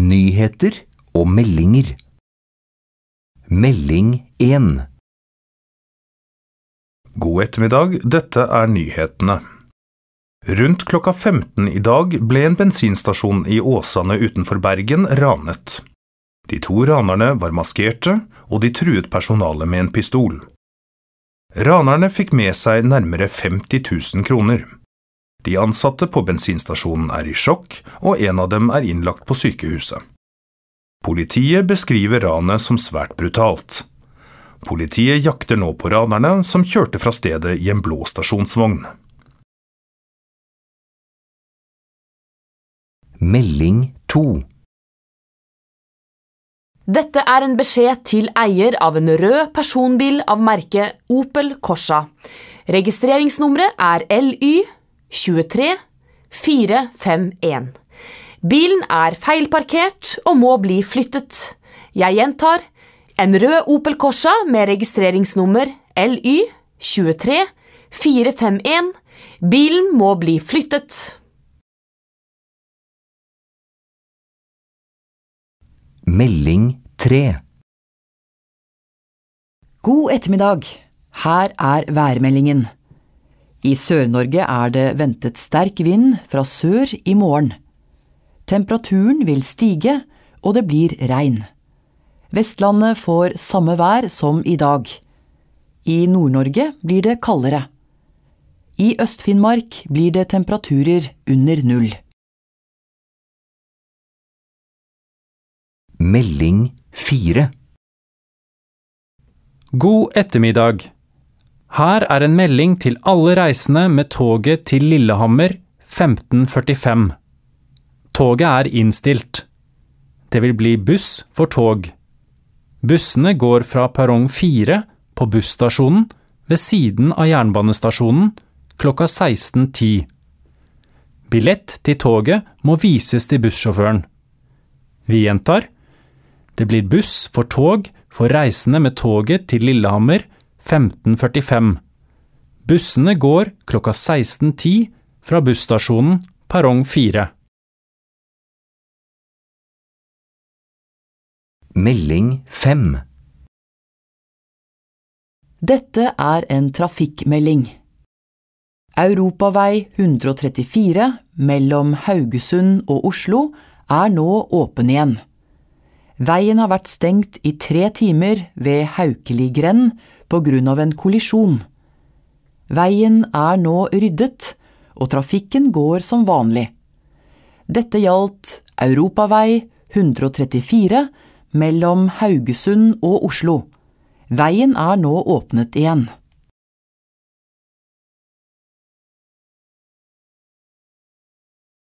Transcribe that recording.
Nyheter og meldinger. Melding 1. God ettermiddag, dette nyhetene. Rundt klokka 15 i dag ble en bensinstasjon i Åsane utenfor Bergen ranet. De 2 ranerne var maskerte, og de truet personalet med en pistol. Ranerne fikk med seg nærmere 50 000 kroner. De ansatte på bensinstasjonen i sjokk, og en av dem innlagt på sykehuset. Politiet beskriver ranet som svært brutalt. Politiet jakter nå på ranerne som kjørte fra stedet i en blå stasjonsvogn. Melding 2. Dette en beskjed til eier av en rød personbil av merket Opel Corsa. Registreringsnummeret LY 23 451. Bilen feilparkert og må bli flyttet. Jeg gjentar, en rød Opel Corsa med registreringsnummer LY 23 451. Bilen må bli flyttet. Melding 3. God ettermiddag. Her værmeldingen. I Sør-Norge det ventet sterk vind fra sør i morgen. Temperaturen vil stige, og det blir regn. Vestlandet får samme vær som i dag. I Nord-Norge blir det kaldere. I Øst-Finnmark blir det temperaturer under 0. Melding 4. God ettermiddag. Her en melding til alle reisende med toget til Lillehammer 15:45. Toget innstilt. Det vil bli buss for tog. Bussene går fra perrong 4 på busstasjonen ved siden av jernbanestasjonen klokka 16:10. Billett til toget må vises til bussjåføren. Vi gjentar. Det blir buss for tog for reisende med toget til Lillehammer 15:45. Bussene går klokka 16:10 fra busstasjonen perrong 4. Melding 5. Dette en trafikkmelding. Europavei 134 mellom Haugesund og Oslo nå åpen igjen. Veien har vært stengt i 3 timer ved Haukeligrend på grunn av en kollisjon. Veien nå ryddet, og trafikken går som vanlig. Dette gjaldt Europavei 134 mellom Haugesund og Oslo. Veien nå åpnet igjen.